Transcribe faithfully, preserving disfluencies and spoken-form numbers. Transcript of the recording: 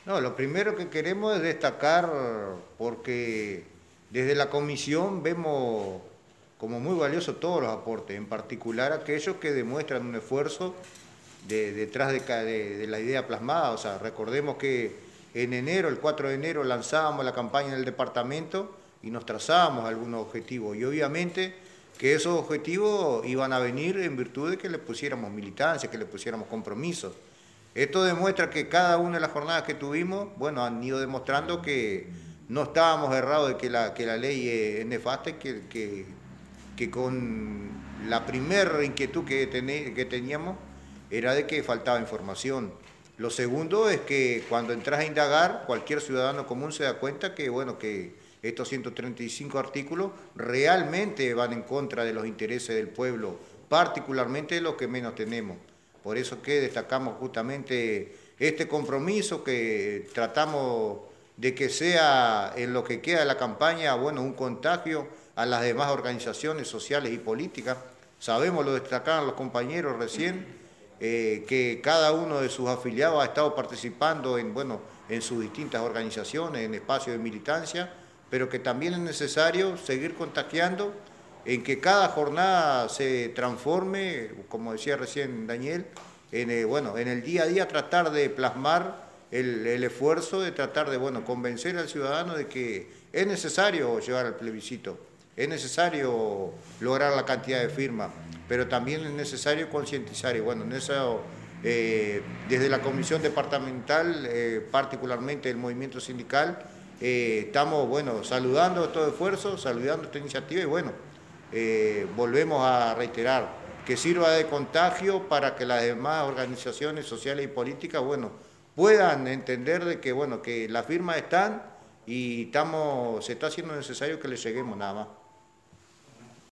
No, lo primero que queremos es destacar, porque desde la comisión vemos como muy valiosos todos los aportes, en particular aquellos que demuestran un esfuerzo de, detrás de, de, de la idea plasmada. O sea, recordemos que en enero, el cuatro de enero, lanzábamos la campaña en el departamento y nos trazábamos algunos objetivos. Y obviamente que esos objetivos iban a venir en virtud de que le pusiéramos militancia, que le pusiéramos compromiso. Esto demuestra que cada una de las jornadas que tuvimos, bueno, han ido demostrando que no estábamos errados de que la, que la ley es nefasta y que, que, que con la primera inquietud que, tené, que teníamos era de que faltaba información. Lo segundo es que cuando entras a indagar, cualquier ciudadano común se da cuenta que, bueno, que estos ciento treinta y cinco artículos realmente van en contra de los intereses del pueblo, particularmente de los que menos tenemos. Por eso que destacamos justamente este compromiso, que tratamos de que sea en lo que queda de la campaña, bueno, un contagio a las demás organizaciones sociales y políticas. Sabemos, lo destacaban los compañeros recién, eh, que cada uno de sus afiliados ha estado participando en, bueno, en sus distintas organizaciones, en espacios de militancia, pero que también es necesario seguir contagiando, en que cada jornada se transforme, como decía recién Daniel, en, eh, bueno, en el día a día tratar de plasmar el, el esfuerzo de tratar de, bueno, convencer al ciudadano de que es necesario llevar al plebiscito, es necesario lograr la cantidad de firmas, pero también es necesario concientizar. Y bueno, en eso, eh, desde la comisión departamental, eh, particularmente el movimiento sindical, eh, estamos, bueno, saludando estos esfuerzos, saludando esta iniciativa y bueno, eh, volvemos a reiterar que sirva de contagio para que las demás organizaciones sociales y políticas, bueno, puedan entender de que, bueno, que las firmas están y estamos, se está haciendo necesario que les lleguemos nada más.